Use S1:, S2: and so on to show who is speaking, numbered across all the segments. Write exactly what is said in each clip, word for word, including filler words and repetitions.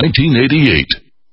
S1: nineteen eighty-eight.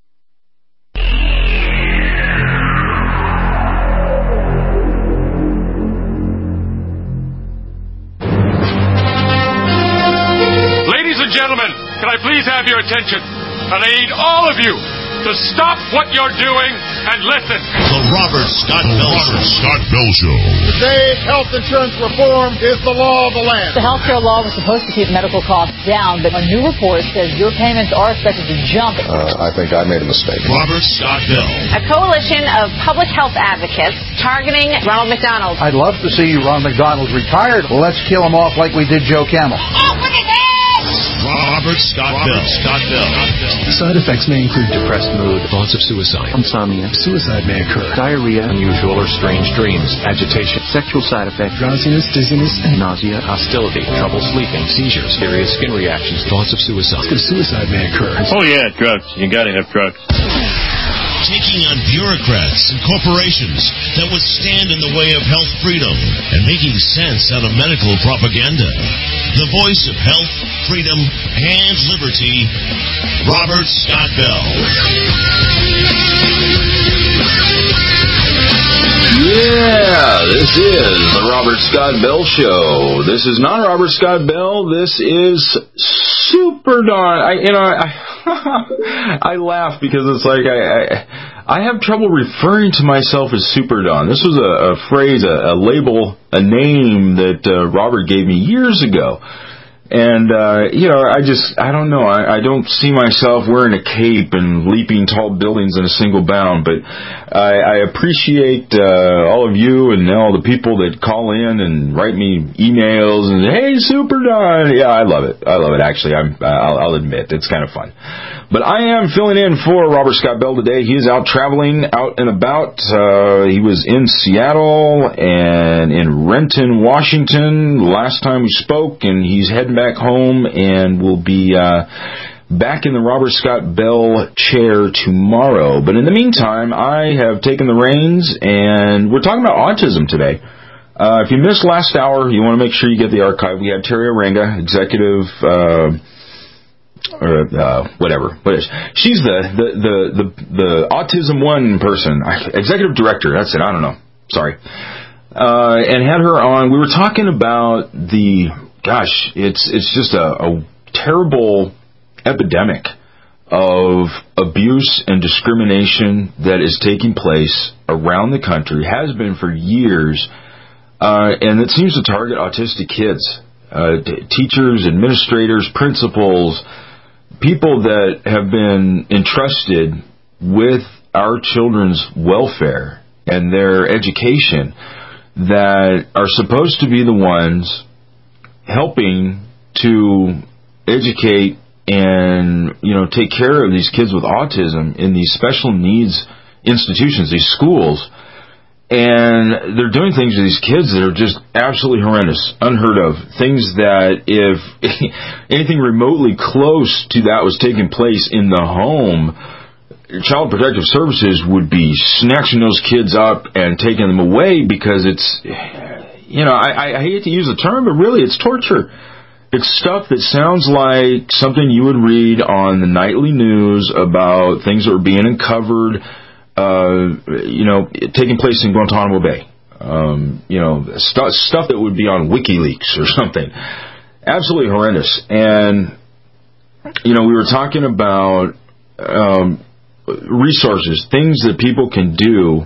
S2: Ladies and gentlemen, can I please have your attention? And I need all of you to stop what you're doing and listen.
S3: The Robert Scott Bell Show. Robert Scott Bell Show.
S4: Today, health insurance reform is the law of the land.
S5: The health care law was supposed to keep medical costs down, but a new report says your payments are expected to jump.
S6: Uh, I think I made a mistake.
S3: Robert Scott Bell.
S7: A coalition of public health advocates targeting Ronald McDonald.
S8: I'd love to see Ron McDonald retired. Well, let's kill him off like we did Joe Camel.
S3: Open his head! Robert Scott Bell. Robert Scott Bell.
S9: Side effects may include depressed mood, thoughts of suicide, insomnia, suicide may occur, diarrhea, unusual or strange dreams, agitation, sexual side effects, drowsiness, dizziness, and nausea, hostility, trouble sleeping, seizures, serious skin reactions, thoughts of suicide. Suicide may occur.
S2: Oh yeah, drugs. You gotta have drugs.
S3: Taking on bureaucrats and corporations that would stand in the way of health freedom and making sense out of medical propaganda. The voice of health, freedom, and liberty, Robert Scott Bell.
S10: Yeah, this is the Robert Scott Bell Show. This is not Robert Scott Bell. This is Super Don. I, you know, I, I laugh because it's like I, I, I have trouble referring to myself as Super Don. This was a, a phrase, a, a label, a name that uh, Robert gave me years ago. And, uh, you know, I just, I don't know, I, I don't see myself wearing a cape and leaping tall buildings in a single bound, but I, I appreciate uh, all of you and all the people that call in and write me emails and, hey, Super Don. Yeah, I love it. I love it, actually. I'm, I'll, I'll admit, it's kind of fun. But I am filling in for Robert Scott Bell today. He is out traveling, out and about. Uh, he was in Seattle and in Renton, Washington last time we spoke, and he's heading back home and will be uh, back in the Robert Scott Bell chair tomorrow. But in the meantime, I have taken the reins, and we're talking about autism today. Uh, if you missed last hour, you want to make sure you get the archive. We had Terry Arenga, executive... Uh, or uh, whatever. But she's the the, the the the Autism One person, executive director. That's it. I don't know. Sorry. Uh, and had her on. We were talking about the gosh. It's it's just a, a terrible epidemic of abuse and discrimination that is taking place around the country. Has been for years, uh, and it seems to target autistic kids, uh, t- teachers, administrators, principals. People that have been entrusted with our children's welfare and their education that are supposed to be the ones helping to educate and, you know, take care of these kids with autism in these special needs institutions, these schools. And they're doing things to these kids that are just absolutely horrendous, unheard of. Things that if anything remotely close to that was taking place in the home, Child Protective Services would be snatching those kids up and taking them away because it's, you know, I, I hate to use the term, but really it's torture. It's stuff that sounds like something you would read on the nightly news about things that were being uncovered, Uh, you know, taking place in Guantanamo Bay. Um, you know, st- stuff that would be on WikiLeaks or something. Absolutely horrendous. And, you know, we were talking about um, resources, things that people can do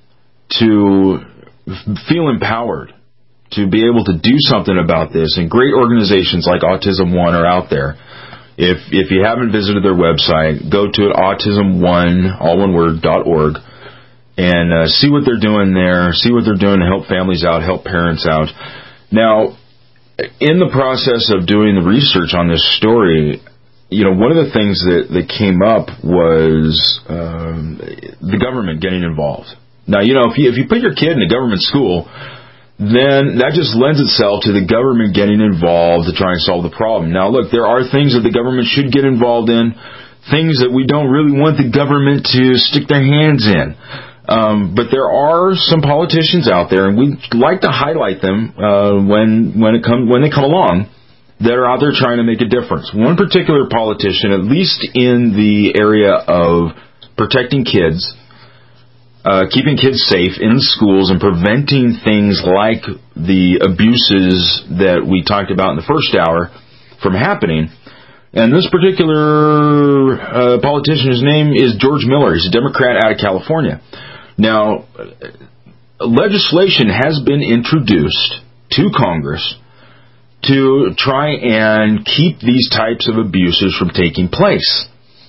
S10: to feel empowered, to be able to do something about this. And great organizations like Autism One are out there. If if you haven't visited their website, go to it, autism one, all one word, dot org, and uh, see what they're doing there, see what they're doing to help families out, help parents out. Now, in the process of doing the research on this story, you know, one of the things that, that came up was um, the government getting involved. Now, you know, if you, if you put your kid in a government school, then that just lends itself to the government getting involved to try and solve the problem. Now, look, there are things that the government should get involved in, things that we don't really want the government to stick their hands in. Um, but there are some politicians out there, and we'd like to highlight them uh, when when it come when they come along. that are out there trying to make a difference. One particular politician, at least in the area of protecting kids, uh, keeping kids safe in schools and preventing things like the abuses that we talked about in the first hour from happening. And this particular uh, politician, his name is George Miller. He's a Democrat out of California. Now, legislation has been introduced to Congress to try and keep these types of abuses from taking place.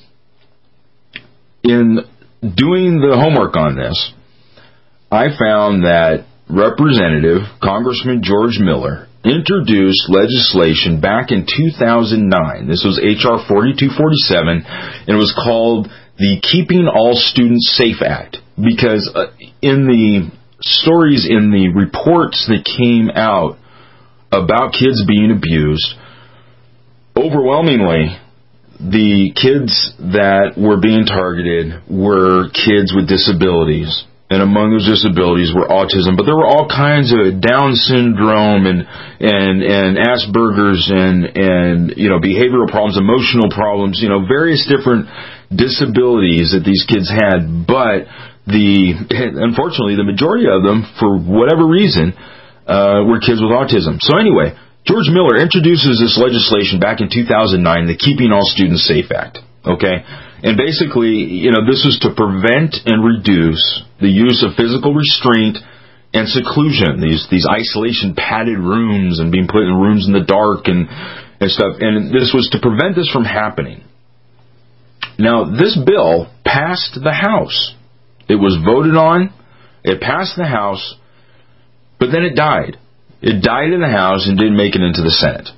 S10: In doing the homework on this, I found that Representative Congressman George Miller introduced legislation back in two thousand nine. This was H R forty-two forty-seven, and it was called the Keeping All Students Safe Act, because uh, in the stories, in the reports that came out about kids being abused, overwhelmingly, the kids that were being targeted were kids with disabilities. And among those disabilities were autism, but there were all kinds of Down syndrome and and and Asperger's and and you know behavioral problems, emotional problems, you know various different disabilities that these kids had. But the unfortunately, the majority of them, for whatever reason, uh, were kids with autism. So anyway, George Miller introduces this legislation back in two thousand nine, the Keeping All Students Safe Act. Okay. And basically, you know, this was to prevent and reduce the use of physical restraint and seclusion, these these isolation padded rooms and being put in rooms in the dark and, and stuff. And this was to prevent this from happening. Now, this bill passed the House. It was voted on. It passed the House, but then it died. It died in the House and didn't make it into the Senate.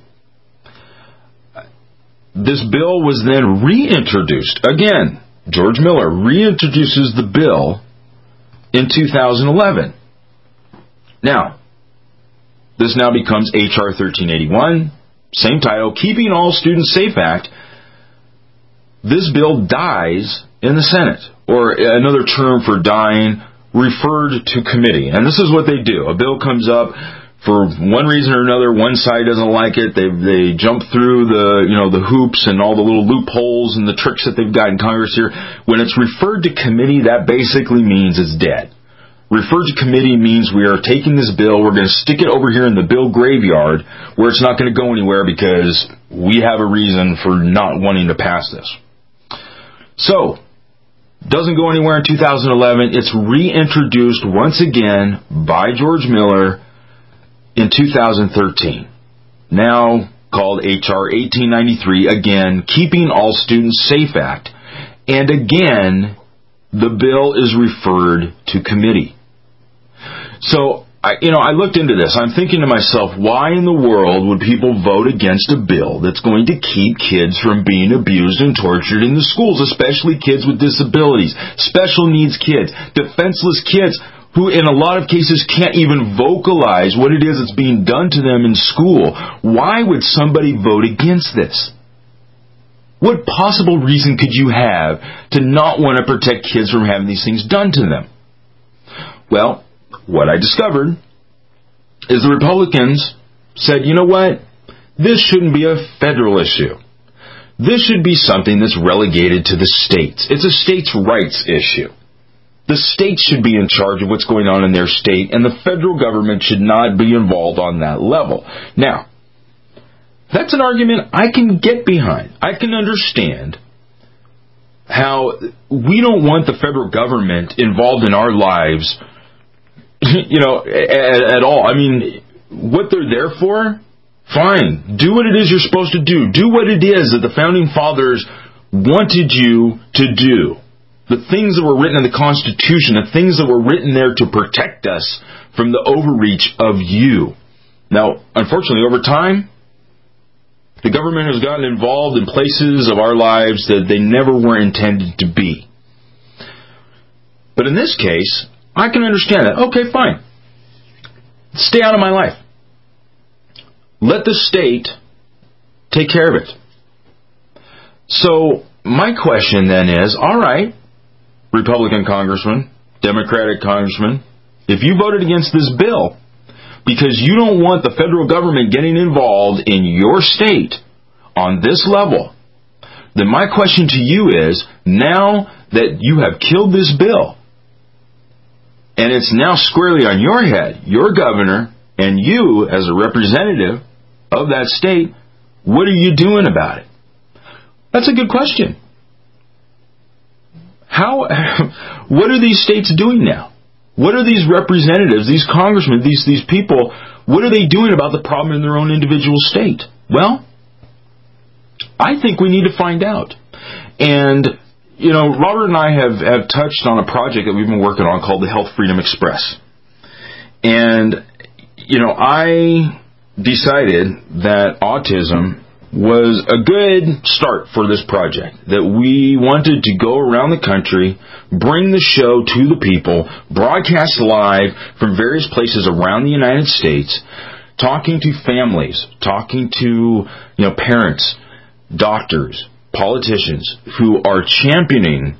S10: This bill was then reintroduced. Again, George Miller reintroduces the bill in two thousand eleven. Now, this now becomes H R thirteen eighty-one, same title, Keeping All Students Safe Act. This bill dies in the Senate, or another term for dying, referred to committee. And this is what they do. A bill comes up. For one reason or another, one side doesn't like it. They they jump through the you know the hoops and all the little loopholes and the tricks that they've got in Congress here. When it's referred to committee, that basically means it's dead. Referred to committee means we are taking this bill, we're going to stick it over here in the bill graveyard where it's not going to go anywhere because we have a reason for not wanting to pass this. So, doesn't go anywhere in two thousand eleven. It's reintroduced once again by George Miller in two thousand thirteen, now called H R eighteen ninety-three, again, Keeping All Students Safe Act. And again, the bill is referred to committee. So, I, you know, I looked into this. I'm thinking to myself, why in the world would people vote against a bill that's going to keep kids from being abused and tortured in the schools, especially kids with disabilities, special needs kids, defenseless kids, who in a lot of cases can't even vocalize what it is that's being done to them in school? Why would somebody vote against this? What possible reason could you have to not want to protect kids from having these things done to them? Well, what I discovered is the Republicans said, you know what? This shouldn't be a federal issue. This should be something that's relegated to the states. It's a states' rights issue. The states should be in charge of what's going on in their state, and the federal government should not be involved on that level. Now, that's an argument I can get behind. I can understand how we don't want the federal government involved in our lives, you know, at, at all. I mean, what they're there for, fine. Do what it is you're supposed to do. Do what it is that the Founding Fathers wanted you to do. The things that were written in the Constitution, the things that were written there to protect us from the overreach of you. Now, unfortunately, over time, the government has gotten involved in places of our lives that they never were intended to be. But in this case, I can understand that. Okay, fine. Stay out of my life. Let the state take care of it. So, my question then is, all right, Republican congressman, Democratic congressman, if you voted against this bill, because you don't want the federal government getting involved in your state on this level, then my question to you is, now that you have killed this bill, and it's now squarely on your head, your governor, and you as a representative of that state, what are you doing about it? That's a good question. How? What are these states doing now? What are these representatives, these congressmen, these these people, what are they doing about the problem in their own individual state? Well, I think we need to find out. And, you know, Robert and I have, have touched on a project that we've been working on called the Health Freedom Express. And, you know, I decided that autism was a good start for this project, that we wanted to go around the country, bring the show to the people, broadcast live from various places around the United States, talking to families, talking to, you know, parents, doctors, politicians who are championing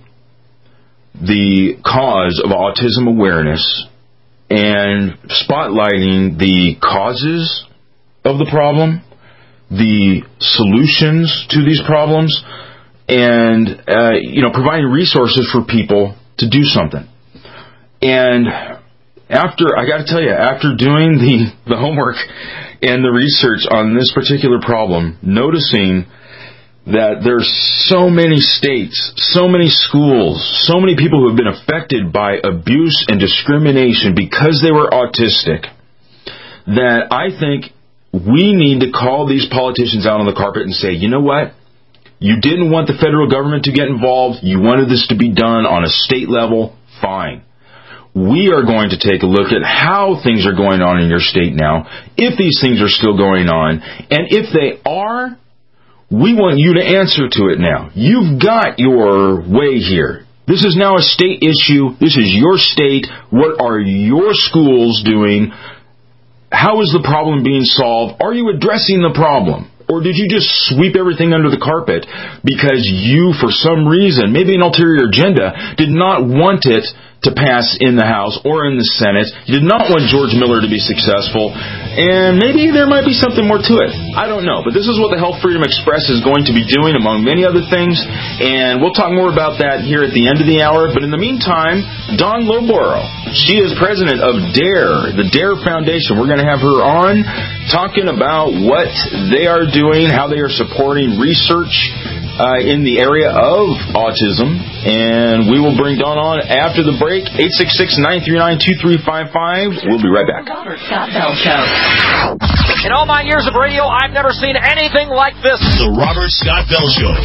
S10: the cause of autism awareness and spotlighting the causes of the problem, the solutions to these problems, and uh, you know, providing resources for people to do something. And after, I got to tell you, after doing the, the homework and the research on this particular problem, noticing that there's so many states, so many schools, so many people who have been affected by abuse and discrimination because they were autistic, that I think we need to call these politicians out on the carpet and say, you know what? You didn't want the federal government to get involved. You wanted this to be done on a state level. Fine. We are going to take a look at how things are going on in your state now, if these things are still going on, and if they are, we want you to answer to it now. You've got your way here. This is now a state issue. This is your state. What are your schools doing? How is the problem being solved? Are you addressing the problem? Or did you just sweep everything under the carpet because you, for some reason, maybe an ulterior agenda, did not want it to pass in the House or in the Senate? You did not want George Miller to be successful. And maybe there might be something more to it. I don't know. But this is what the Health Freedom Express is going to be doing, among many other things. And we'll talk more about that here at the end of the hour. But in the meantime, Dawn Lowborough. She is president of DARE, the DARE Foundation. We're going to have her on talking about what they are doing, how they are supporting research uh, in the area of autism. And we will bring Dawn on after the break. eight six six, nine three nine, two three five five. We'll be right back.
S1: The Robert Scott Bell Show. In all my years of radio, I've never seen anything like this.
S3: The Robert Scott Bell Show.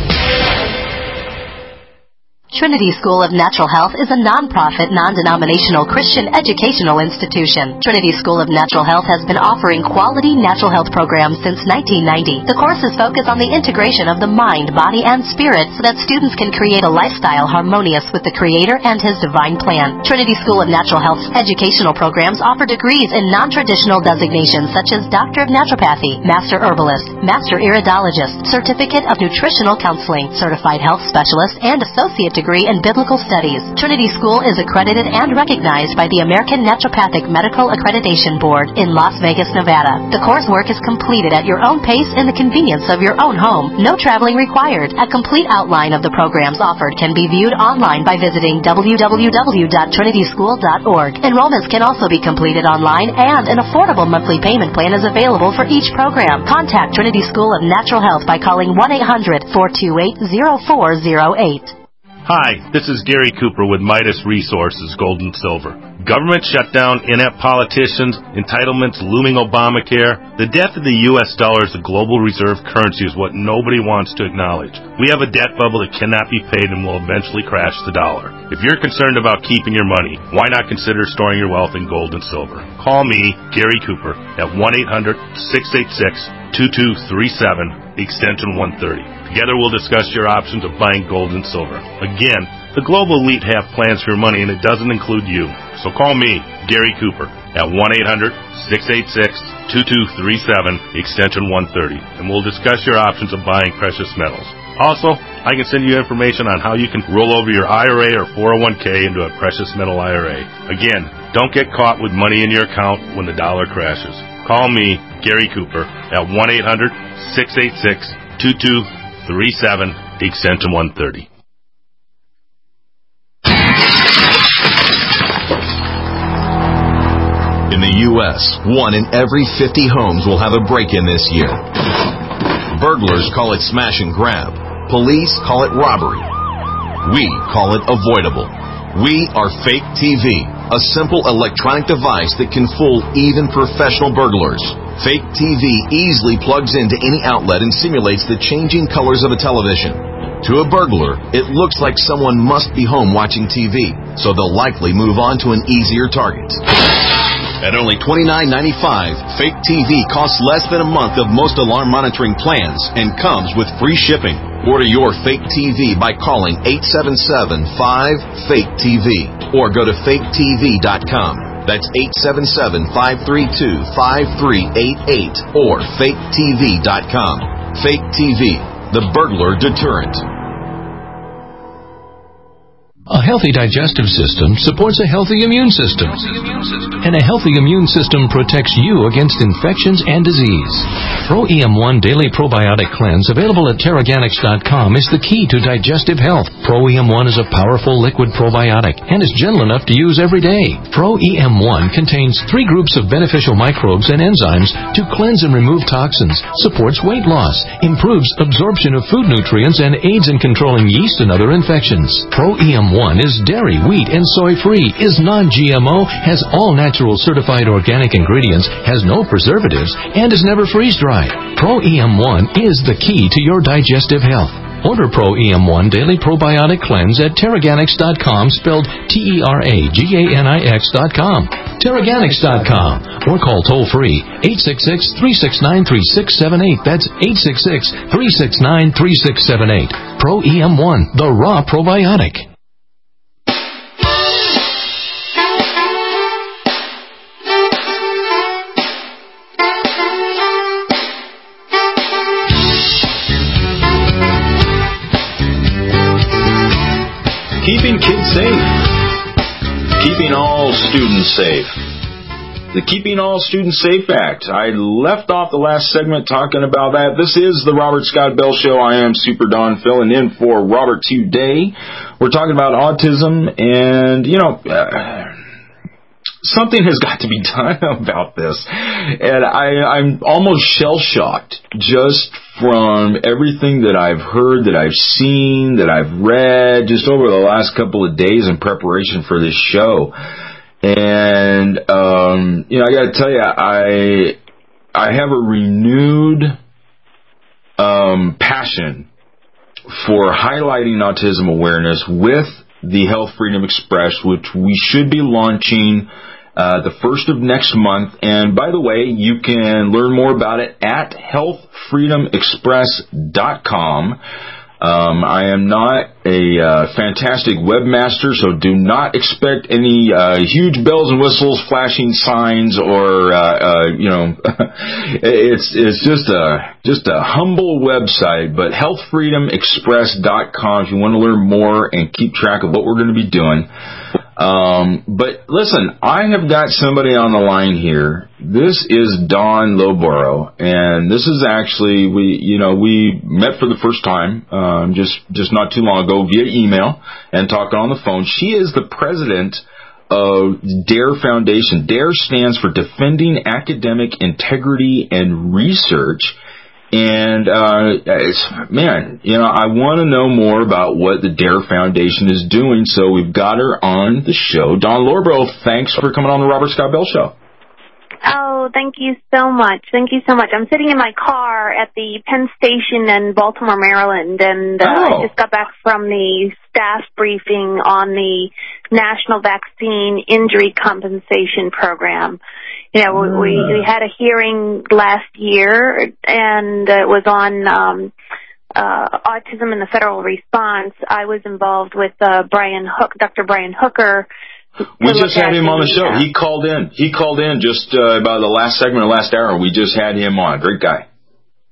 S11: Trinity School of Natural Health is a non-profit, non-denominational Christian educational institution. Trinity School of Natural Health has been offering quality natural health programs since nineteen ninety. The courses focus on the integration of the mind, body, and spirit so that students can create a lifestyle harmonious with the Creator and His divine plan. Trinity School of Natural Health's educational programs offer degrees in non-traditional designations such as Doctor of Naturopathy, Master Herbalist, Master Iridologist, Certificate of Nutritional Counseling, Certified Health Specialist, and Associate degree in Biblical Studies. Trinity School is accredited and recognized by the American Naturopathic Medical Accreditation Board in Las Vegas, Nevada. The coursework is completed at your own pace in the convenience of your own home. No traveling required. A complete outline of the programs offered can be viewed online by visiting w w w dot trinity school dot org. Enrollments can also be completed online, and an affordable monthly payment plan is available for each program. Contact Trinity School of Natural Health by calling one eight hundred, four two eight, zero four zero eight.
S12: Hi, this is Gary Cooper with Midas Resources, Gold and Silver. Government shutdown, inept politicians, entitlements, looming Obamacare. The death of the U S dollar as a global reserve currency is what nobody wants to acknowledge. We have a debt bubble that cannot be paid and will eventually crash the dollar. If you're concerned about keeping your money, why not consider storing your wealth in gold and silver? Call me, Gary Cooper, at one eight hundred, six eight six, two two three seven, extension one thirty. Together we'll discuss your options of buying gold and silver. Again, the global elite have plans for your money, and it doesn't include you. So call me, Gary Cooper, at one eight hundred, six eight six, two two three seven, extension one thirty, and we'll discuss your options of buying precious metals. Also, I can send you information on how you can roll over your I R A or four oh one k into a precious metal I R A. Again, don't get caught with money in your account when the dollar crashes. Call me, Gary Cooper, at one eight hundred, six eight six, two two three seven, extension one thirty.
S13: In the U S, one in every fifty homes will have a break-in this year. Burglars call it smash and grab. Police call it robbery. We call it avoidable. We are Fake T V, a simple electronic device that can fool even professional burglars. Fake T V easily plugs into any outlet and simulates the changing colors of a television. To a burglar, it looks like someone must be home watching T V, so they'll likely move on to an easier target. At only twenty-nine ninety-five, Fake T V costs less than a month of most alarm monitoring plans and comes with free shipping. Order your Fake T V by calling eight seven seven, five, fake T V or go to fake T V dot com. That's eight seven seven, five three two, five three eight eight or fake T V dot com. Fake T V, the burglar deterrent.
S14: A healthy digestive system supports a healthy immune system. And a healthy immune system protects you against infections and disease. Pro E M one Daily Probiotic Cleanse, available at Terraganics dot com, is the key to digestive health. Pro E M one is a powerful liquid probiotic and is gentle enough to use every day. Pro E M one contains three groups of beneficial microbes and enzymes to cleanse and remove toxins, supports weight loss, improves absorption of food nutrients, and aids in controlling yeast and other infections. Pro E M one is dairy, wheat, and soy-free, is non-G M O, has all natural certified organic ingredients, has no preservatives, and is never freeze-dried. Pro E M one is the key to your digestive health. Order Pro E M one Daily Probiotic Cleanse at Terraganics dot com, spelled T E R A G A N I X dot com. Terraganics dot com, or call toll-free eight six six, three six nine, three six seven eight. That's eight six six, three six nine, three six seven eight. Pro E M one, the raw probiotic.
S10: Keeping kids safe. Keeping all students safe. The Keeping All Students Safe Act. I left off the last segment talking about that. This is the Robert Scott Bell Show. I am Super Don, filling in for Robert today. We're talking about autism, and, you know, uh, something has got to be done about this. And I, I'm almost shell-shocked just from everything that I've heard, that I've seen, that I've read just over the last couple of days in preparation for this show. And, um, you know, I got to tell you, I I have a renewed um, passion for highlighting autism awareness with the Health Freedom Express, which we should be launching Uh, the first of next month. And by the way, you can learn more about it at health freedom express dot com. Um, I am not a uh, fantastic webmaster, so do not expect any uh, huge bells and whistles, flashing signs, or uh, uh, you know, it's it's just a just a humble website. But health freedom express dot com if you want to learn more and keep track of what we're going to be doing. Um, but listen, I have got somebody on the line here. This is Dawn Lowborough, and this is actually, we, you know, we met for the first time, um, just, just not too long ago via email and talking on the phone. She is the president of DARE Foundation. DARE stands for Defending Academic Integrity and Research. And, uh, it's, man, you know, I want to know more about what the DARE Foundation is doing, so we've got her on the show. Dawn Lowborough, thanks for coming on the Robert Scott Bell Show.
S15: Oh, thank you so much. Thank you so much. I'm sitting in my car at the Penn Station in Baltimore, Maryland, and uh, oh. I just got back from the staff briefing on the National Vaccine Injury Compensation Program. You know, mm. we, we had a hearing last year, and it was on um, uh, autism and the federal response. I was involved with uh, Brian Hook, Doctor Brian Hooker.
S10: We just had him on the show. He called in. He called in just uh, about the last segment of last hour. We just had him on. Great guy.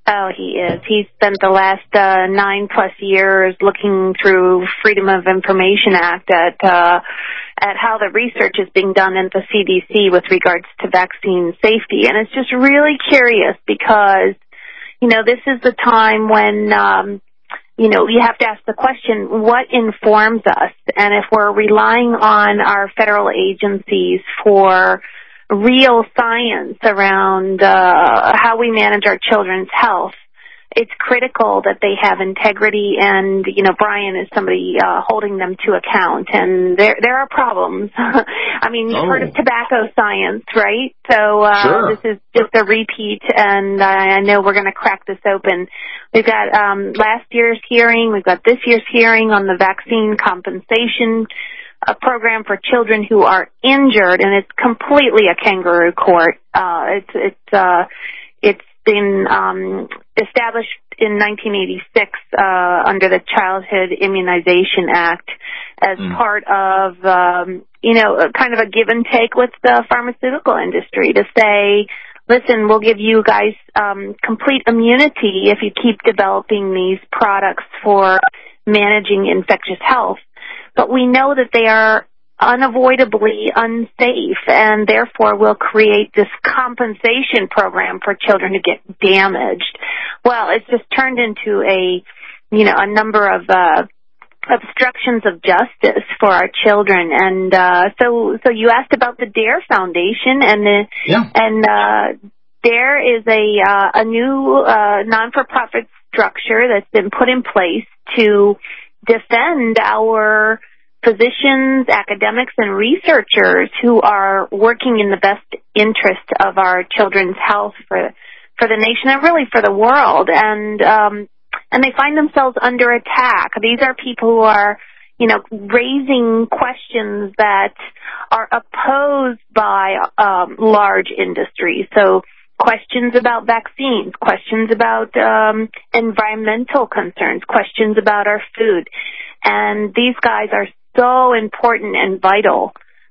S15: Oh, he is. He spent the last uh, nine plus years looking through Freedom of Information Act at uh, at how the research is being done at the C D C with regards to vaccine safety. And it's just really curious because, you know, this is the time when, um, you know, you have to ask the question, what informs us? And if we're relying on our federal agencies for real science around uh, how we manage our children's health, it's critical that they have integrity, and, you know, Brian is somebody uh, holding them to account, and there there are problems. I mean, you've oh. heard of tobacco science, right? So uh,
S10: sure.
S15: This is just a repeat, and I know we're going to crack this open. We've got um, last year's hearing, we've got this year's hearing on the vaccine compensation a program for children who are injured, and it's completely a kangaroo court. Uh, it's it's uh, it's been um, established in nineteen eighty-six uh, under the Childhood Immunization Act as mm. part of um, you know kind of a give and take with the pharmaceutical industry to say, listen, we'll give you guys um, complete immunity if you keep developing these products for managing infectious health. But we know that they are unavoidably unsafe, and therefore will create this compensation program for children who get damaged. Well, it's just turned into a, you know, a number of uh, obstructions of justice for our children. And uh, so, so you asked about the DARE Foundation, and the
S10: yeah.
S15: and uh, DARE is a uh, a new uh, non-for-profit structure that's been put in place to defend our physicians, academics, and researchers who are working in the best interest of our children's health for for the nation and really for the world. And um, and they find themselves under attack. These are people who are, you know, raising questions that are opposed by um, large industries. So questions about vaccines, questions about um, environmental concerns, questions about our food. And these guys are so important and vital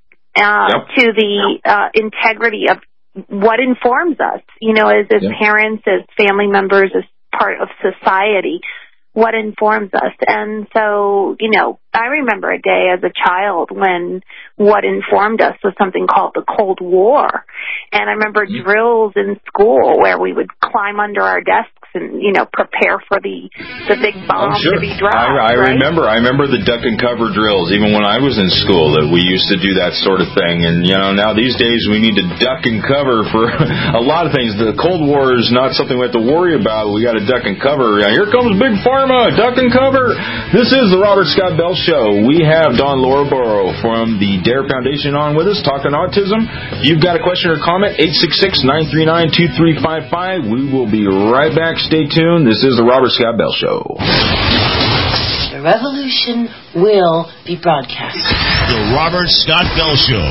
S15: uh,
S10: yep.
S15: to the uh, integrity of what informs us, you know, as, as
S10: yep.
S15: parents, as family members, as part of society, what informs us. And so, you know, I remember a day as a child when what informed us was something called the Cold War. And I remember mm-hmm. drills in school where we would climb under our desks and, you know, prepare for the the big bomb
S10: oh, sure.
S15: to be dropped.
S10: I, I
S15: right?
S10: remember. I remember the duck and cover drills, even when I was in school, that we used to do that sort of thing. And, you know, now these days we need to duck and cover for a lot of things. The Cold War is not something we have to worry about. We got to duck and cover. Here comes Big Pharma, duck and cover. This is the Robert Scott Bell Show. We have Dawn Loraboro from the DARE Foundation on with us, talking autism. If you've got a question or comment, eight six six, nine three nine, two three five five. We will be right back. Stay tuned. This is the Robert Scott Bell Show.
S16: The revolution will be broadcast.
S3: The Robert Scott Bell Show.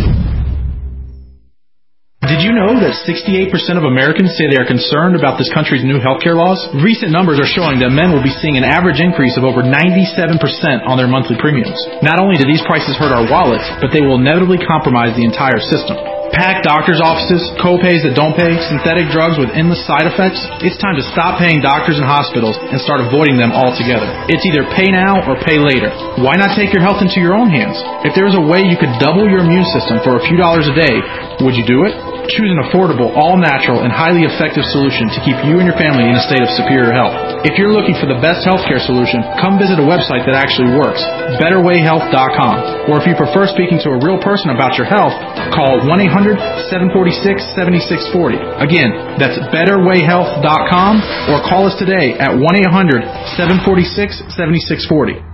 S17: Did you know that sixty-eight percent of Americans say they are concerned about this country's new healthcare laws? Recent numbers are showing that men will be seeing an average increase of over ninety-seven percent on their monthly premiums. Not only do these prices hurt our wallets, but they will inevitably compromise the entire system. Packed doctors' offices, co-pays that don't pay, synthetic drugs with endless side effects. It's time to stop paying doctors and hospitals and start avoiding them altogether. It's either pay now or pay later. Why not take your health into your own hands? If there was a way you could double your immune system for a few dollars a day, would you do it? Choose an affordable, all-natural, and highly effective solution to keep you and your family in a state of superior health. If you're looking for the best healthcare solution, come visit a website that actually works, better way health dot com. Or if you prefer speaking to a real person about your health, call one eight hundred, seven four six, seven six four zero. Again, that's better way health dot com, or call us today at one eight hundred, seven four six, seven six four zero.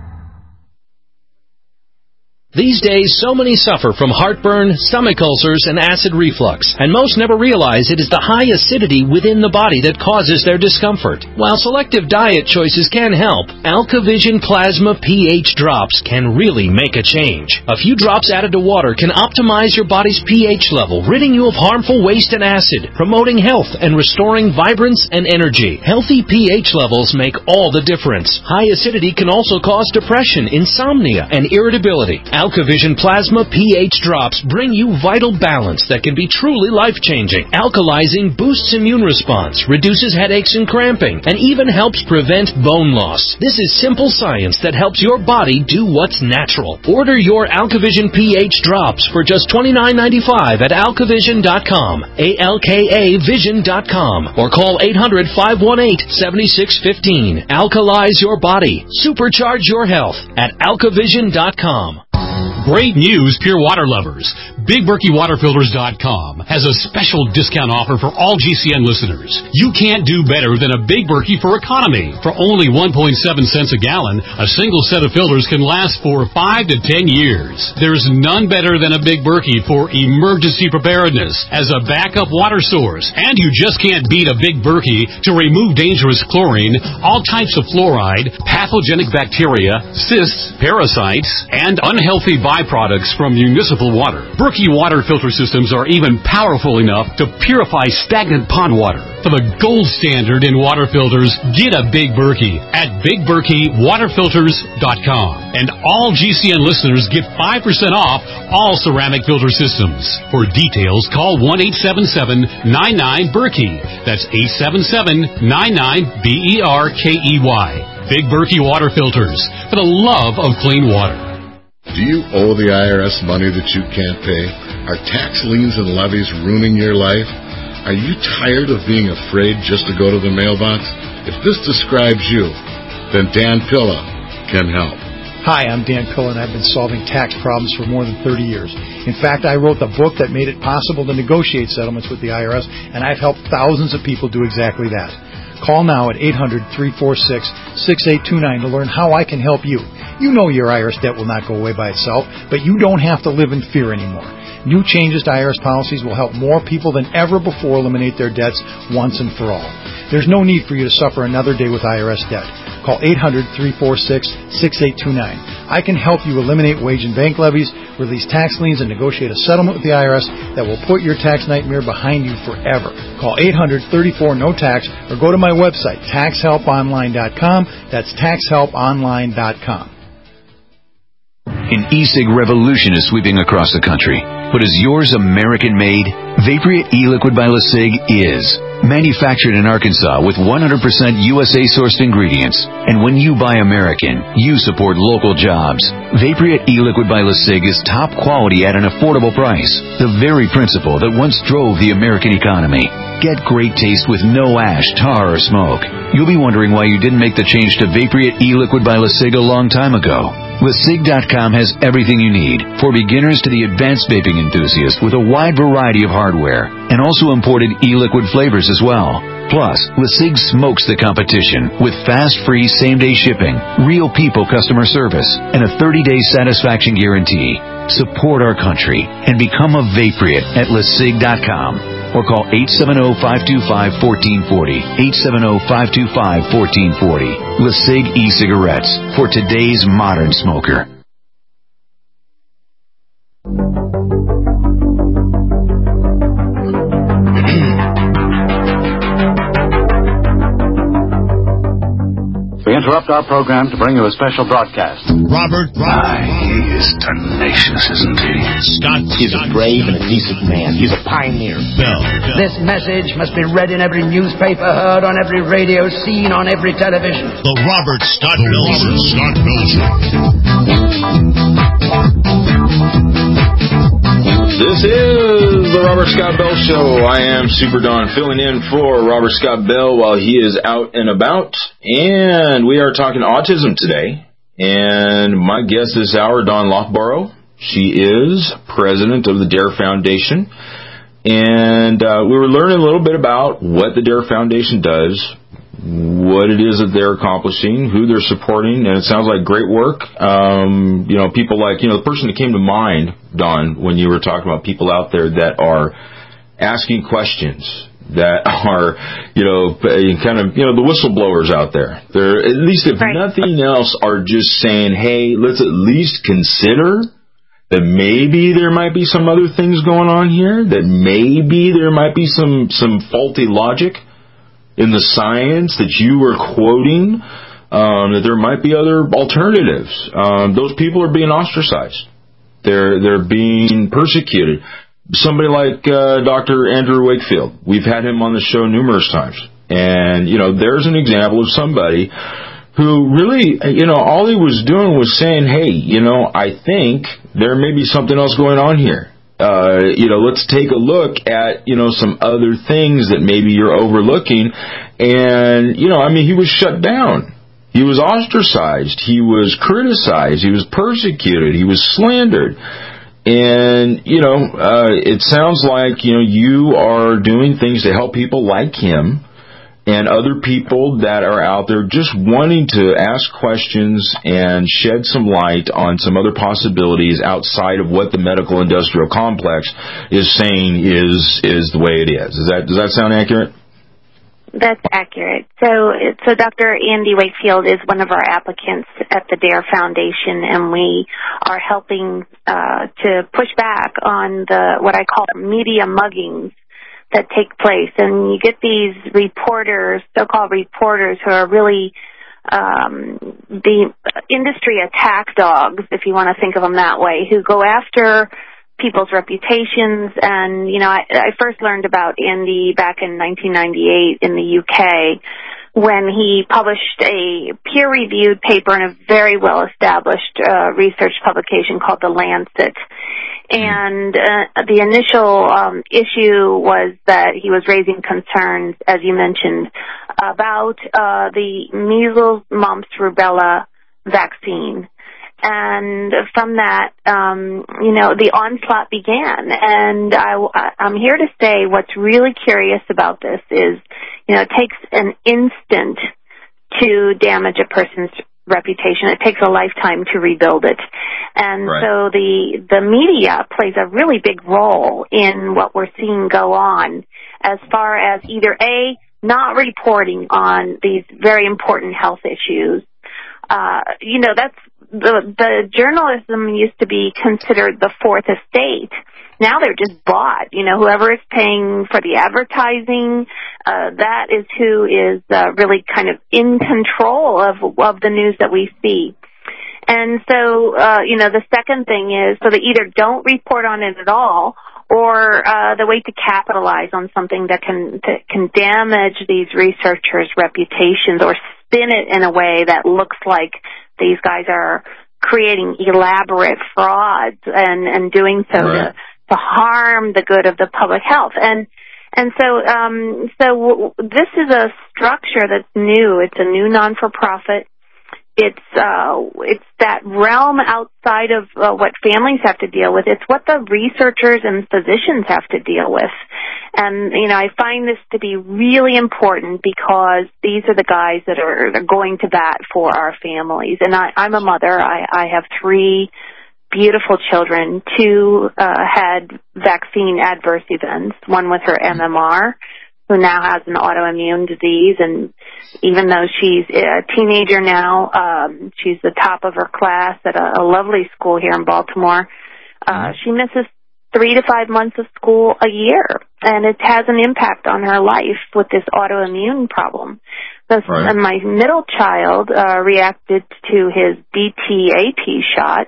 S18: These days, so many suffer from heartburn, stomach ulcers, and acid reflux, and most never realize it is the high acidity within the body that causes their discomfort. While selective diet choices can help, AlkaVision Plasma pH drops can really make a change. A few drops added to water can optimize your body's pH level, ridding you of harmful waste and acid, promoting health and restoring vibrance and energy. Healthy pH levels make all the difference. High acidity can also cause depression, insomnia, and irritability. AlkaVision Plasma pH Drops bring you vital balance that can be truly life-changing. Alkalizing boosts immune response, reduces headaches and cramping, and even helps prevent bone loss. This is simple science that helps your body do what's natural. Order your AlkaVision pH Drops for just twenty-nine ninety-five at alka vision dot com, A L K A vision dot com, or call eight hundred, five one eight, seven six one five. Alkalize your body. Supercharge your health at alka vision dot com.
S19: Great news, pure water lovers. Big Berkey Water Filters dot com has a special discount offer for all G C N listeners. You can't do better than a Big Berkey for economy. For only one point seven cents a gallon, a single set of filters can last for five to ten years. There's none better than a Big Berkey for emergency preparedness as a backup water source. And you just can't beat a Big Berkey to remove dangerous chlorine, all types of fluoride, pathogenic bacteria, cysts, parasites, and unhealthy byproducts from municipal water. Berkey water filter systems are even powerful enough to purify stagnant pond water. For the gold standard in water filters, get a Big Berkey at Big Berkey Water Filters dot com. And all G C N listeners get five percent off all ceramic filter systems. For details, call one eight seven seven, nine nine, Berkey. That's eight seven seven, nine nine, B E R K E Y. Big Berkey Water Filters, for the love of clean water.
S4: Do you owe the I R S money that you can't pay? Are tax liens and levies ruining your life? Are you tired of being afraid just to go to the mailbox? If this describes you, then Dan Pilla can help.
S8: Hi, I'm Dan Pilla, and I've been solving tax problems for more than thirty years. In fact, I wrote the book that made it possible to negotiate settlements with the I R S, and I've helped thousands of people do exactly that. Call now at eight hundred, three four six, six eight two nine to learn how I can help you. You know your I R S debt will not go away by itself, but you don't have to live in fear anymore. New changes to I R S policies will help more people than ever before eliminate their debts once and for all. There's no need for you to suffer another day with I R S debt. Call eight hundred, three four six, six eight two nine. I can help you eliminate wage and bank levies, release tax liens, and negotiate a settlement with the I R S that will put your tax nightmare behind you forever. Call eight hundred, thirty-four, no tax or go to my website, tax help online dot com. That's tax help online dot com.
S20: An e-cig revolution is sweeping across the country. But is yours American-made? Vaporeate e-liquid by LeSig is. Manufactured in Arkansas with one hundred percent U S A-sourced ingredients. And when you buy American, you support local jobs. Vaporeate e-liquid by LeSig is top quality at an affordable price. The very principle that once drove the American economy. Get great taste with no ash, tar, or smoke. You'll be wondering why you didn't make the change to Vaporeate e-liquid by LeSig a long time ago. LeSig dot com has everything you need, for beginners to the advanced vaping enthusiast, with a wide variety of hardware, and also imported e-liquid flavors as well. Plus, LeSig smokes the competition with fast, free, same-day shipping, real people customer service, and a thirty-day satisfaction guarantee. Support our country and become a Vaporeate at LeSig dot com. Or call eight seven zero, five two five, one four four zero, eight seven zero, five two five, one four four zero. LeSig e-cigarettes for today's modern smoker.
S21: We interrupt our program to bring you a special broadcast.
S3: Robert,
S22: Robert. He is tenacious, isn't he?
S3: Scott.
S22: He's a brave and a decent man. He's a pioneer.
S3: Bell.
S23: This message must be read in every newspaper, heard on every radio, seen on every television.
S3: The Robert Scott the Bell Show. Scott Bell Show.
S10: This is the Robert Scott Bell Show. I am Super Don, filling in for Robert Scott Bell while he is out and about. And we are talking autism today. And my guest this hour, Dawn Lothborough. She is president of the DARE Foundation. And uh, we were learning a little bit about what the DARE Foundation does, what it is that they're accomplishing, who they're supporting, and it sounds like great work. Um, you know, people like, you know, the person that came to mind, Don, when you were talking about people out there that are asking questions, that are, you know, kind of, you know, the whistleblowers out there. They're, at least if right. nothing else, are just saying, hey, let's at least consider that maybe there might be some other things going on here, that maybe there might be some, some faulty logic in the science that you were quoting, um, that there might be other alternatives. Um, those people are being ostracized. They're they're being persecuted. Somebody like uh, Doctor Andrew Wakefield, we've had him on the show numerous times. And, you know, there's an example of somebody who really, you know, all he was doing was saying, hey, you know, I think there may be something else going on here. Uh, you know, let's take a look at, you know, some other things that maybe you're overlooking. And, you know, I mean, he was shut down. He was ostracized. He was criticized. He was persecuted. He was slandered. And, you know, uh, it sounds like, you know, you are doing things to help people like him and other people that are out there just wanting to ask questions and shed some light on some other possibilities outside of what the medical industrial complex is saying is is the way it is. Is that, does that sound accurate?
S15: That's accurate. So, so Doctor Andy Wakefield is one of our applicants at the DARE Foundation, and we are helping uh, to push back on the what I call media muggings that take place. And you get these reporters, so-called reporters, who are really um, the industry attack dogs, if you want to think of them that way, who go after people's reputations. And, you know, I, I first learned about Andy back in nineteen ninety-eight in the U K when he published a peer-reviewed paper in a very well-established uh, research publication called The Lancet. And uh, the initial um, issue was that he was raising concerns, as you mentioned, about uh, the measles, mumps, rubella vaccine. And from that, um, you know, the onslaught began. And I, I'm here to say what's really curious about this is, you know, it takes an instant to damage a person's reputation. It takes a lifetime to rebuild it. And right. so the the media plays a really big role in what we're seeing go on as far as either A, not reporting on these very important health issues. Uh, you know, that's the the journalism used to be considered the fourth estate. Now they're just bought. You know, whoever is paying for the advertising, uh, that is who is uh, really kind of in control of of the news that we see. And so, uh, you know, the second thing is, so they either don't report on it at all, or uh, they wait to capitalize on something that can that can damage these researchers' reputations or spin it in a way that looks like these guys are creating elaborate frauds and, and doing so right. to, to harm the good of the public health. And and so um, so w- this is a structure that's new. It's a new non-for-profit. It's uh, it's that realm outside of uh, what families have to deal with. It's what the researchers and physicians have to deal with. And, you know, I find this to be really important because these are the guys that are, are going to bat for our families. And I, I'm a mother. I, I have three beautiful children. Two uh, had vaccine adverse events, one with her M M R, who now has an autoimmune disease. And even though she's a teenager now, um, she's the top of her class at a, a lovely school here in Baltimore. Uh, she misses three to five months of school a year, and it has an impact on her life with this autoimmune problem. So, right. And my middle child uh, reacted to his B T A P shot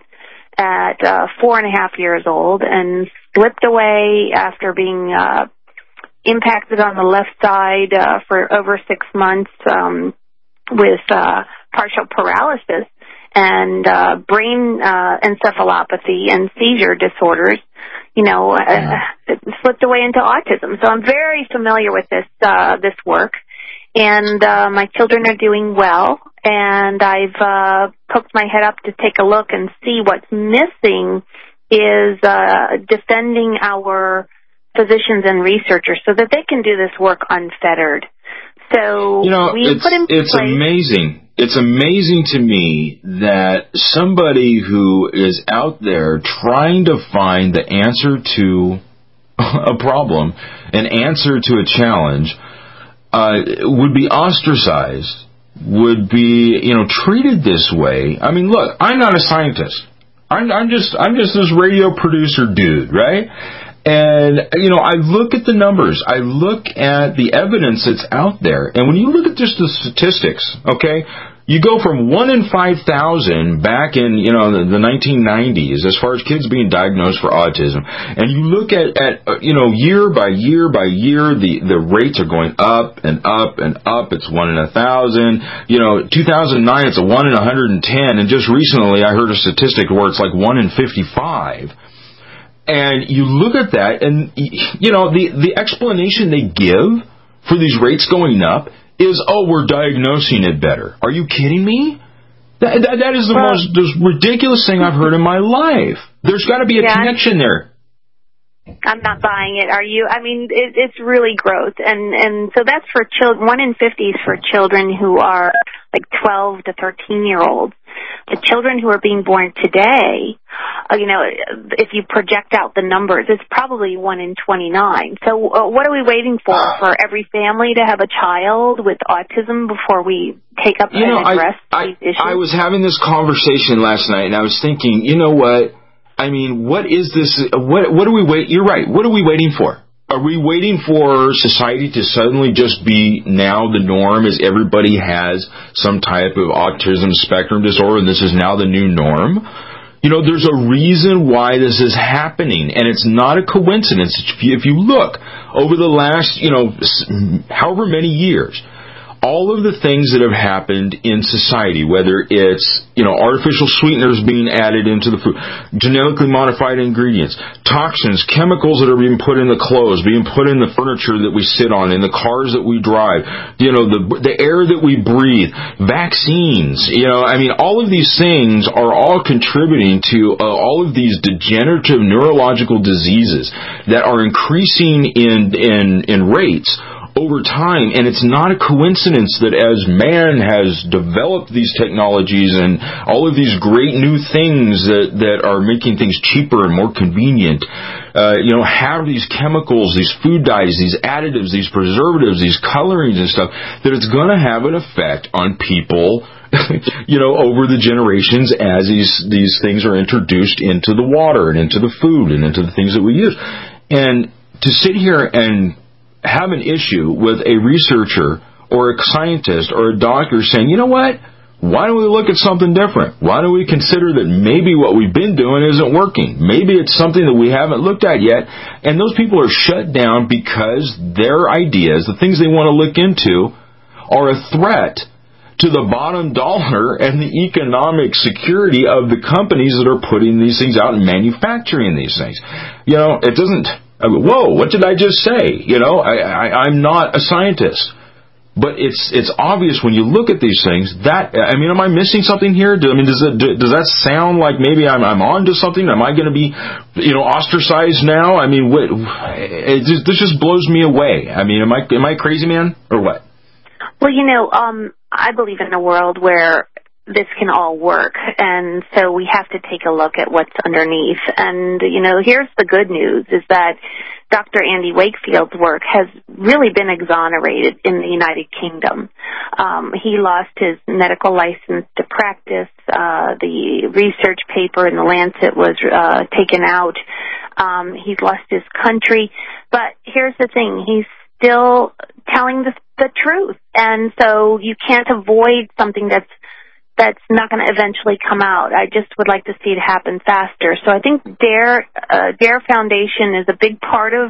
S15: at uh, four and a half years old and slipped away after being uh, impacted on the left side uh, for over six months um, with uh, partial paralysis and uh, brain uh, encephalopathy and seizure disorders. You know, uh, it slipped away into autism. So I'm very familiar with this uh, this work, and uh, my children are doing well. And I've uh, poked my head up to take a look and see what's missing is uh, defending our physicians and researchers so that they can do this work unfettered. So
S10: you know,
S15: we
S10: it's,
S15: put in
S10: it's
S15: place.
S10: amazing. It's amazing to me that somebody who is out there trying to find the answer to a problem, an answer to a challenge, uh, would be ostracized, would be, you know, treated this way. I mean, look, I'm not a scientist. I'm, I'm just, I'm just this radio producer dude, right? And, you know, I look at the numbers. I look at the evidence that's out there. And when you look at just the statistics, okay, You go from one in five thousand back in, you know, the, the nineteen nineties as far as kids being diagnosed for autism. And you look at, at uh, you know, year by year by year, the, the rates are going up and up and up. It's one in a thousand. You know, two thousand nine, it's a one in one hundred ten. And just recently I heard a statistic where it's like one in fifty-five. And you look at that and, you know, the, the explanation they give for these rates going up is, oh, we're diagnosing it better. Are you kidding me? That, that, that is the well, most the ridiculous thing I've heard in my life. There's got to be a yeah, connection there.
S15: I'm not buying it. Are you? I mean, it, it's really gross. And, and so that's for children. One in fifty is for children who are like twelve to thirteen-year-olds. The children who are being born today, uh, you know, if you project out the numbers, it's probably one in twenty-nine. So uh, what are we waiting for? For every family to have a child with autism before we take up
S10: you
S15: and
S10: know,
S15: address
S10: I,
S15: these I, issues?
S10: I was having this conversation last night, and I was thinking, you know what? I mean, what is this? What, what are we wait? You're right. What are we waiting for? Are we waiting for society to suddenly just be now the norm, as everybody has some type of autism spectrum disorder, and this is now the new norm? You know, there's a reason why this is happening, and it's not a coincidence. If you, if you look over the last, you know, however many years, all of the things that have happened in society, whether it's, you know, artificial sweeteners being added into the food, genetically modified ingredients, toxins, chemicals that are being put in the clothes, being put in the furniture that we sit on, in the cars that we drive, you know, the the air that we breathe, vaccines, you know, I mean, all of these things are all contributing to uh, all of these degenerative neurological diseases that are increasing in in in rates over time, and it's not a coincidence that as man has developed these technologies and all of these great new things that, that are making things cheaper and more convenient, uh, you know, have these chemicals, these food dyes, these additives, these preservatives, these colorings and stuff, that it's going to have an effect on people, you know, over the generations as these, these things are introduced into the water and into the food and into the things that we use. And to sit here and have an issue with a researcher or a scientist or a doctor saying, you know what, why don't we look at something different? Why don't we consider that maybe what we've been doing isn't working? Maybe it's something that we haven't looked at yet, and those people are shut down because their ideas, the things they want to look into, are a threat to the bottom dollar and the economic security of the companies that are putting these things out and manufacturing these things. You know, it doesn't... I mean, whoa, what did I just say? You know, I, I, I'm not a scientist. But it's it's obvious when you look at these things that, I mean, am I missing something here? Do, I mean, does it, do, does that sound like maybe I'm, I'm on to something? Am I going to be, you know, ostracized now? I mean, what, it just, this just blows me away. I mean, am I am I a crazy man or what?
S15: Well, you know, um, I believe in a world where this can all work, and so we have to take a look at what's underneath. And, you know, here's the good news, is that Doctor Andy Wakefield's work has really been exonerated in the United Kingdom. Um, he lost his medical license to practice. Uh, the research paper in the Lancet was uh, taken out. Um, he's lost his country. But here's the thing, he's still telling the, the truth. And so you can't avoid something that's that's not going to eventually come out. I just would like to see it happen faster. So I think DARE, uh, DARE Foundation is a big part of,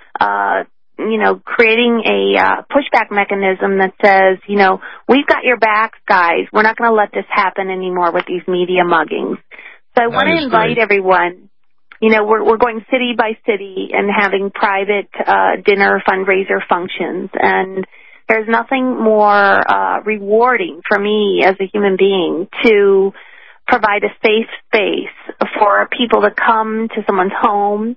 S15: uh, you know, creating a uh, pushback mechanism that says, you know, we've got your backs, guys. We're not going to let this happen anymore with these media muggings. So I want to invite great. everyone. You know, we're, we're going city by city and having private uh, dinner fundraiser functions, and there's nothing more uh, rewarding for me as a human being to provide a safe space for people to come to someone's home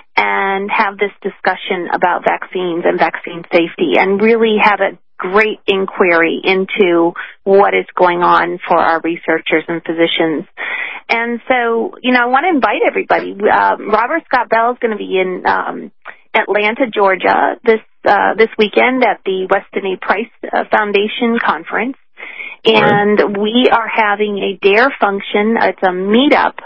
S15: and have this discussion about vaccines and vaccine safety and really have a great inquiry into what is going on for our researchers and physicians. And so, you know, I want to invite everybody. Um, Robert Scott Bell is going to be in um, Atlanta, Georgia this Uh, this weekend at the Weston A. Price uh, Foundation Conference, and right. we are having a DARE function. It's a meetup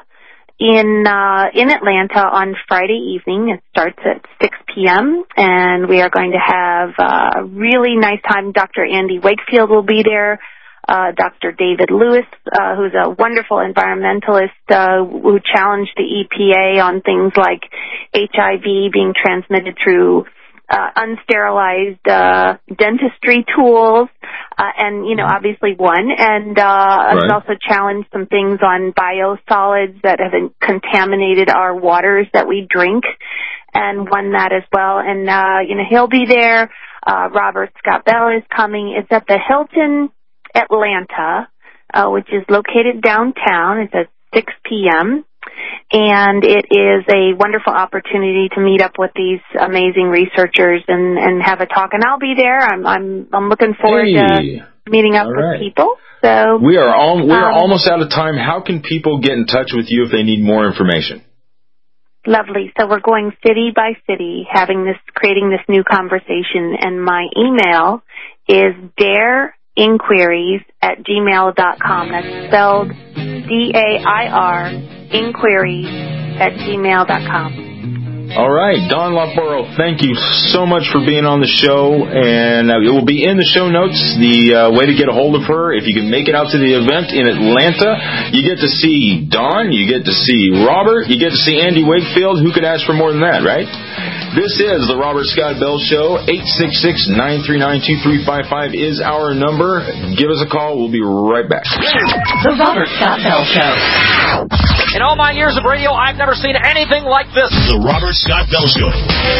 S15: in uh, in Atlanta on Friday evening. It starts at six p.m., and we are going to have a really nice time. Doctor Andy Wakefield will be there. uh, Doctor David Lewis, uh, who's a wonderful environmentalist uh, who challenged the E P A on things like H I V being transmitted through uh, unsterilized uh, dentistry tools, uh, and, you know, obviously won. And uh, right. I've also challenged some things on biosolids that have contaminated our waters that we drink, and won that as well. And, uh, you know, he'll be there. Uh, Robert Scott Bell is coming. It's at the Hilton Atlanta, uh, which is located downtown. It's at six p.m., and it is a wonderful opportunity to meet up with these amazing researchers and, and have a talk. And I'll be there. I'm I'm I'm looking forward hey. to meeting up right. with people. So
S10: we are all we are
S15: um,
S10: almost out of time. How can people get in touch with you if they need more information?
S15: Lovely. So we're going city by city, having this, creating this new conversation, and my email is dareinquiries at gmail dot com. That's spelled D A I R, inquiries at gmail dot com.
S10: All right, Dawn Lockborough, thank you so much for being on the show, and uh, it will be in the show notes, the uh, way to get a hold of her. If you can make it out to the event in Atlanta, you get to see Dawn, you get to see Robert, you get to see Andy Wakefield. Who could ask for more than that, right? This is the Robert Scott Bell Show. eight six six, nine three nine, two three five five is our number. Give us a call. We'll be right back.
S11: The Robert Scott Bell Show.
S1: In all my years of radio, I've never seen anything like this.
S3: The Robert Scott Bell Show.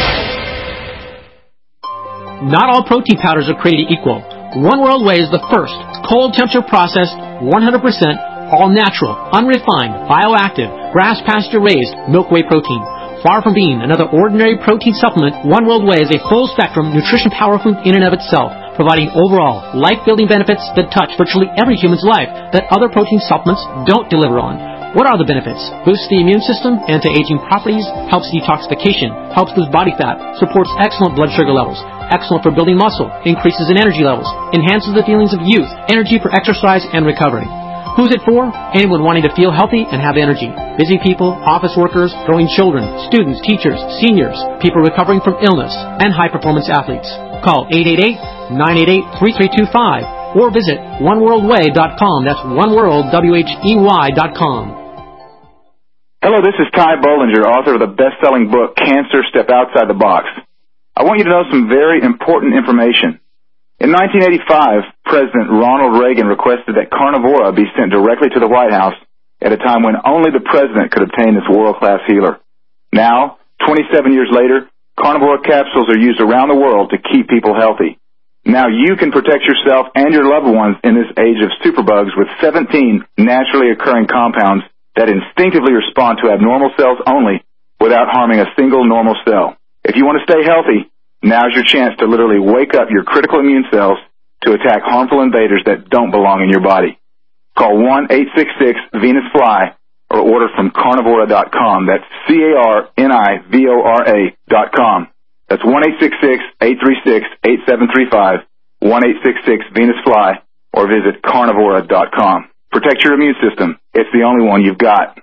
S17: Not all protein powders are created equal. One World Whey is the first. Cold temperature processed, one hundred percent, all natural, unrefined, bioactive, grass pasture raised milk whey protein. Far from being another ordinary protein supplement, One World Whey is a full-spectrum nutrition power food in and of itself, providing overall life-building benefits that touch virtually every human's life that other protein supplements don't deliver on. What are the benefits? Boosts the immune system, anti-aging properties, helps detoxification, helps lose body fat, supports excellent blood sugar levels, excellent for building muscle, increases in energy levels, enhances the feelings of youth, energy for exercise and recovery. Who's it for? Anyone wanting to feel healthy and have energy. Busy people, office workers, growing children, students, teachers, seniors, people recovering from illness, and high-performance athletes. Call eight eight eight, nine eight eight, three three two five or visit one world way dot com. That's oneworld, W H E Y dot com.
S5: Hello, this is Ty Bollinger, author of the best-selling book, Cancer, Step Outside the Box. I want you to know some very important information. In nineteen eighty-five, President Ronald Reagan requested that Carnivora be sent directly to the White House at a time when only the president could obtain this world-class healer. Now, twenty-seven years later, Carnivora capsules are used around the world to keep people healthy. Now you can protect yourself and your loved ones in this age of superbugs with seventeen naturally occurring compounds that instinctively respond to abnormal cells only without harming a single normal cell. If you want to stay healthy, now's your chance to literally wake up your critical immune cells to attack harmful invaders that don't belong in your body. Call one eight six six Venus Fly or order from carnivora dot com. That's C A R N I V O R A dot com. That's one eight six six, eight three six, eight seven three five, one eight six six Venus Fly, or visit carnivora dot com. Protect your immune system. It's the only one you've got.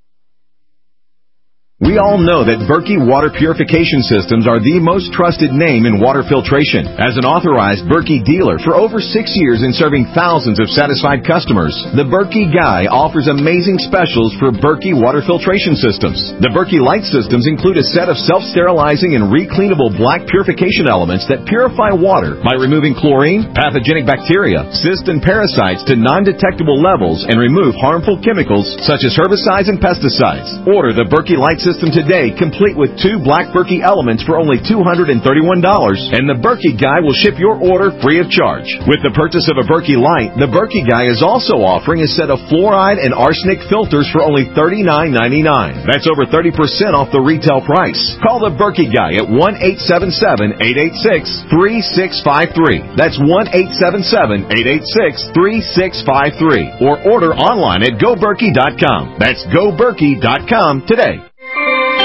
S13: We all know that Berkey Water Purification Systems are the most trusted name in water filtration. As an authorized Berkey dealer for over six years and serving thousands of satisfied customers, the Berkey Guy offers amazing specials for Berkey Water Filtration Systems. The Berkey Light Systems include a set of self-sterilizing and recleanable black purification elements that purify water by removing chlorine, pathogenic bacteria, cysts, and parasites to non-detectable levels and remove harmful chemicals such as herbicides and pesticides. Order the Berkey Light Systems System today, complete with two black Berkey elements for only two hundred thirty-one dollars, and the Berkey Guy will ship your order free of charge. With the purchase of a Berkey Light, the Berkey Guy is also offering a set of fluoride and arsenic filters for only thirty-nine ninety-nine. That's over thirty percent off the retail price. Call the Berkey Guy at one eight seven seven, eight eight six, three six five three. That's one eight seven seven, eight eight six, three six five three. Or order online at go berkey dot com. That's go berkey dot com today.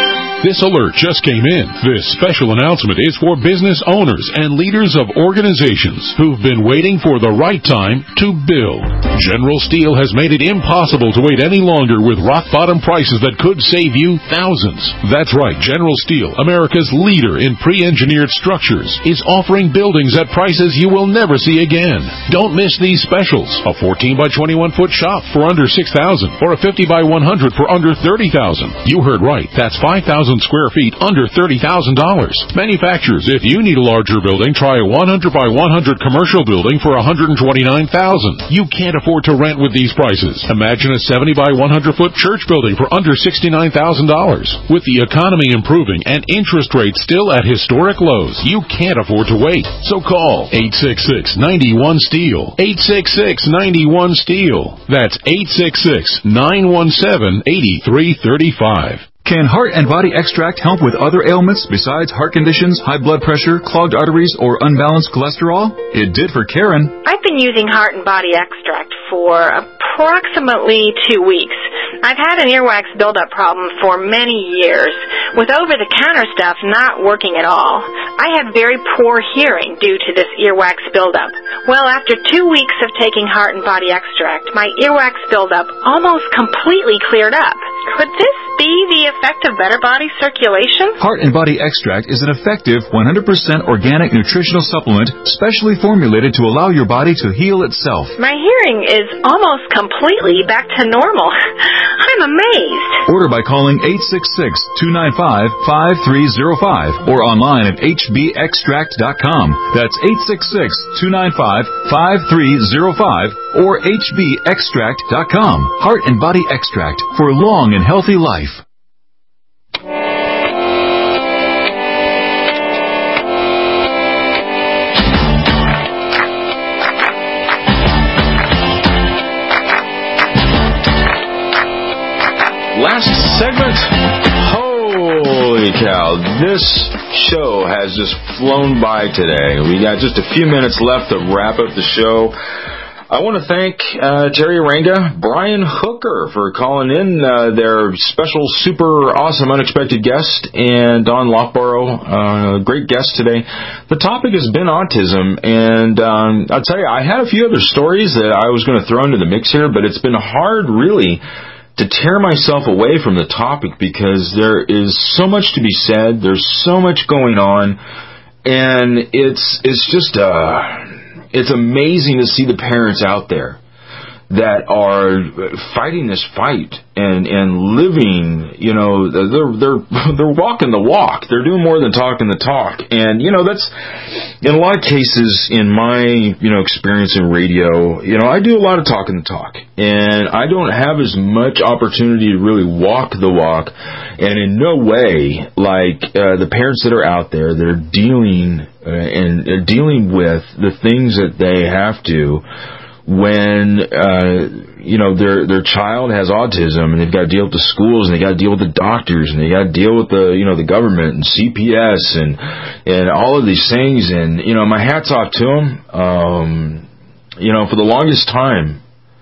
S6: This alert just came in. This special announcement is for business owners and leaders of organizations who've been waiting for the right time to build. General Steel has made it impossible to wait any longer with rock-bottom prices that could save you thousands. That's right, General Steel, America's leader in pre-engineered structures, is offering buildings at prices you will never see again. Don't miss these specials. A fourteen by twenty-one foot shop for under six thousand dollars or a fifty by one hundred for under thirty thousand dollars. You heard right. That's five thousand square feet under thirty thousand dollars. Manufacturers, if you need a larger building, try a one hundred by one hundred commercial building for one hundred twenty-nine thousand dollars. You can't afford to rent with these prices. Imagine a seventy by one hundred foot church building for under sixty-nine thousand dollars. With the economy improving and interest rates still at historic lows, you can't afford to wait. So call eight six six, nine one, STEEL. eight six six, nine one, STEEL. That's eight six six, nine one seven, eight three three five.
S7: Can Heart and Body Extract help with other ailments besides heart conditions, high blood pressure, clogged arteries, or unbalanced cholesterol? It did for Karen.
S9: I've been using Heart and Body Extract for approximately two weeks. I've had an earwax buildup problem for many years, with over-the-counter stuff not working at all. I had very poor hearing due to this earwax buildup. Well, after two weeks of taking Heart and Body Extract, my earwax buildup almost completely cleared up. Could this be the effect of better body circulation?
S7: Heart and Body Extract is an effective one hundred percent organic nutritional supplement specially formulated to allow your body to heal itself.
S9: My hearing is almost completely back to normal. I'm amazed.
S7: Order by calling eight six six, two nine five, five three zero five or online at h b extract dot com. That's eight six six, two nine five, five three zero five or h b extract dot com. Heart and Body Extract for long and healthy life.
S10: Last segment. Holy cow. This show has just flown by today. We got just a few minutes left to wrap up the show. I want to thank uh, Terry Ranga, Brian Hooker for calling in, uh, their special, super awesome, unexpected guest, and Don Lockborough, uh, great guest today. The topic has been autism, and um, I'll tell you, I had a few other stories that I was going to throw into the mix here, but it's been hard, really, to tear myself away from the topic because there is so much to be said, there's so much going on, and it's it's just uh it's amazing to see the parents out there that are fighting this fight and and living, you know, they're they're they're walking the walk. They're doing more than talking the talk. And you know, that's in a lot of cases in my, you know, experience in radio, you know, I do a lot of talking the talk. And I don't have as much opportunity to really walk the walk, and in no way like uh, the parents that are out there that are dealing uh, and uh, dealing with the things that they have to when uh, you know their their child has autism, and they've got to deal with the schools, and they got to deal with the doctors, and they got to deal with the you know the government and C P S and and all of these things. And you know, my hat's off to them. Um, you know, for the longest time,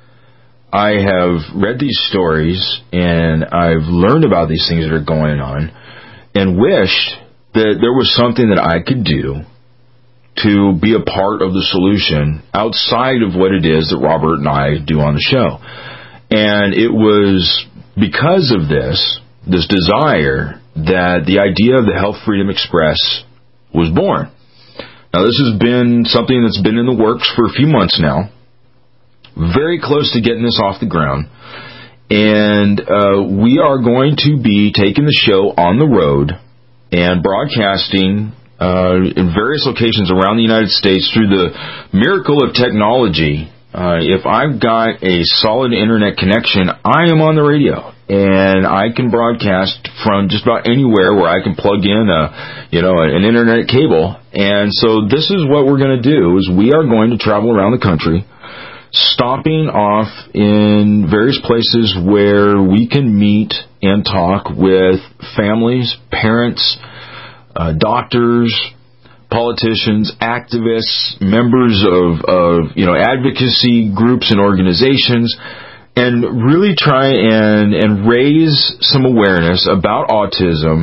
S10: I have read these stories and I've learned about these things that are going on, and wished that there was something that I could do to be a part of the solution outside of what it is that Robert and I do on the show. And it was because of this, this desire, that the idea of the Health Freedom Express was born. Now, this has been something that's been in the works for a few months now. Very close to getting this off the ground. And uh, we are going to be taking the show on the road and broadcasting Uh, in various locations around the United States through the miracle of technology. Uh, if I've got a solid internet connection, I am on the radio, and I can broadcast from just about anywhere where I can plug in a, you know, an internet cable. And so this is what we're going to do: is we are going to travel around the country, stopping off in various places where we can meet and talk with families, parents, Uh, doctors, politicians, activists, members of, of, you know, advocacy groups and organizations, and really try and, and raise some awareness about autism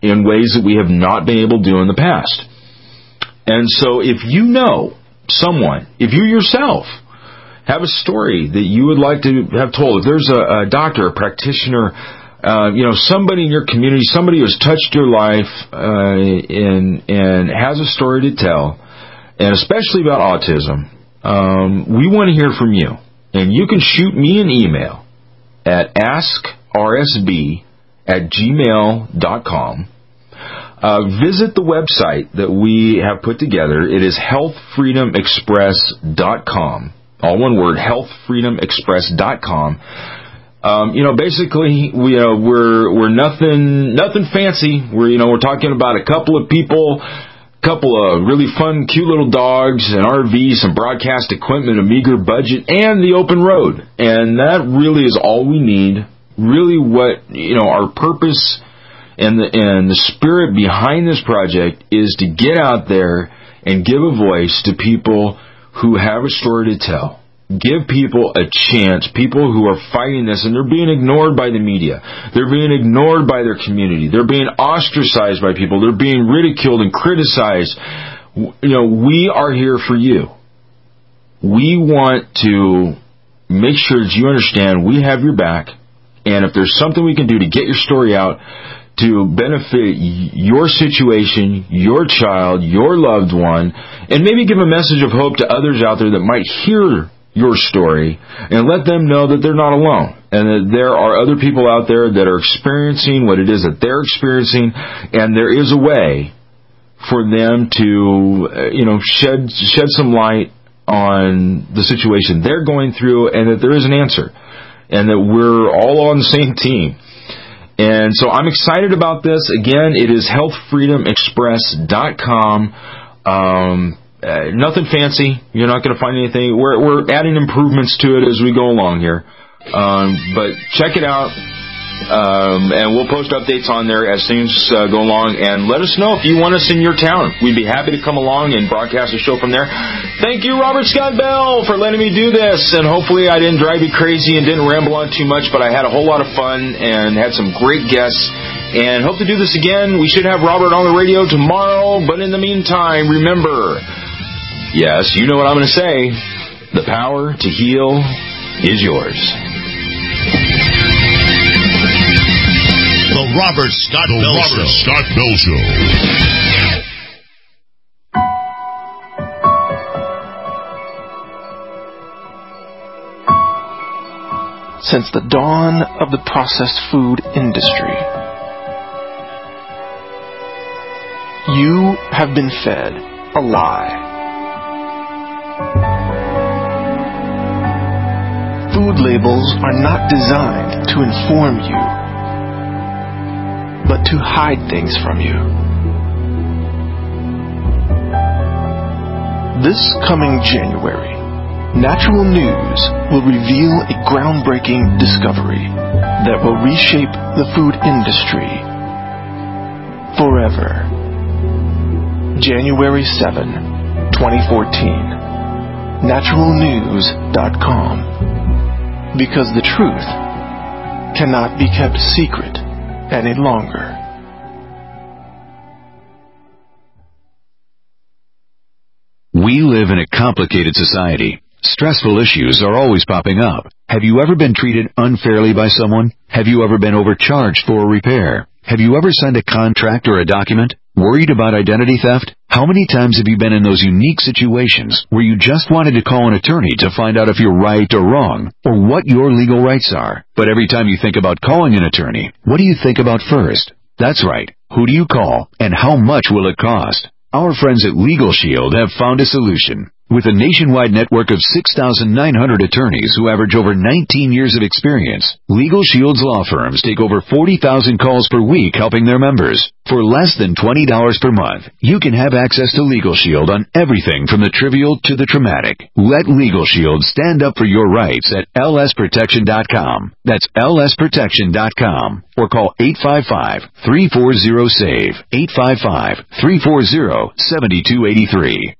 S10: in ways that we have not been able to do in the past. And so if you know someone, if you yourself have a story that you would like to have told, if there's a, a doctor, a practitioner, uh, you know, somebody in your community, somebody who has touched your life uh, and, and has a story to tell, and especially about autism, um, we want to hear from you. And you can shoot me an email at ask r s b at gmail dot com. Uh, visit the website that we have put together. It is health freedom express dot com. All one word, health freedom express dot com. Um, you know, basically, we, uh, we're we're nothing nothing fancy. We're you know we're talking about a couple of people, a couple of really fun, cute little dogs, an R V, some broadcast equipment, a meager budget, and the open road. And that really is all we need. Really, what you know, our purpose and the and the spirit behind this project is to get out there and give a voice to people who have a story to tell. Give people a chance, people who are fighting this, and they're being ignored by the media. They're being ignored by their community. They're being ostracized by people. They're being ridiculed and criticized. You know, we are here for you. We want to make sure that you understand we have your back, and if there's something we can do to get your story out, to benefit your situation, your child, your loved one, and maybe give a message of hope to others out there that might hear your story, and let them know that they're not alone, and that there are other people out there that are experiencing what it is that they're experiencing, and there is a way for them to, you know, shed shed some light on the situation they're going through, and that there is an answer, and that we're all on the same team. And so I'm excited about this. Again, it is health freedom express dot com. Um, uh, nothing fancy. You're not going to find anything. We're, we're adding improvements to it as we go along here. Um, but check it out. Um, and we'll post updates on there as things uh, go along. And let us know if you want us in your town. We'd be happy to come along and broadcast a show from there. Thank you, Robert Scott Bell, for letting me do this. And hopefully I didn't drive you crazy and didn't ramble on too much, but I had a whole lot of fun and had some great guests. And hope to do this again. We should have Robert on the radio tomorrow. But in the meantime, remember, yes, you know what I'm going to say. The power to heal is yours.
S3: The Robert Scott
S2: the
S3: Bell
S2: Robert
S3: Show.
S2: Scott Bell Show.
S12: Since the dawn of the processed food industry, you have been fed a lie. Food labels are not designed to inform you, but to hide things from you. This coming January, Natural News will reveal a groundbreaking discovery that will reshape the food industry forever. January seventh, twenty fourteen. natural news dot com. Because the truth cannot be kept secret any longer.
S20: We live in a complicated society. Stressful issues are always popping up. Have you ever been treated unfairly by someone? Have you ever been overcharged for a repair? Have you ever signed a contract or a document? Worried about identity theft? How many times have you been in those unique situations where you just wanted to call an attorney to find out if you're right or wrong, or what your legal rights are? But every time you think about calling an attorney, what do you think about first? That's right. Who do you call, and how much will it cost? Our friends at Legal Shield have found a solution. With a nationwide network of six thousand nine hundred attorneys who average over nineteen years of experience, Legal Shield's law firms take over forty thousand calls per week helping their members. For less than twenty dollars per month, you can have access to Legal Shield on everything from the trivial to the traumatic. Let Legal Shield stand up for your rights at L S protection dot com. That's L S protection dot com. Or call eight five five, three four zero, S A V E, eight five five, three four zero, seven two eight three.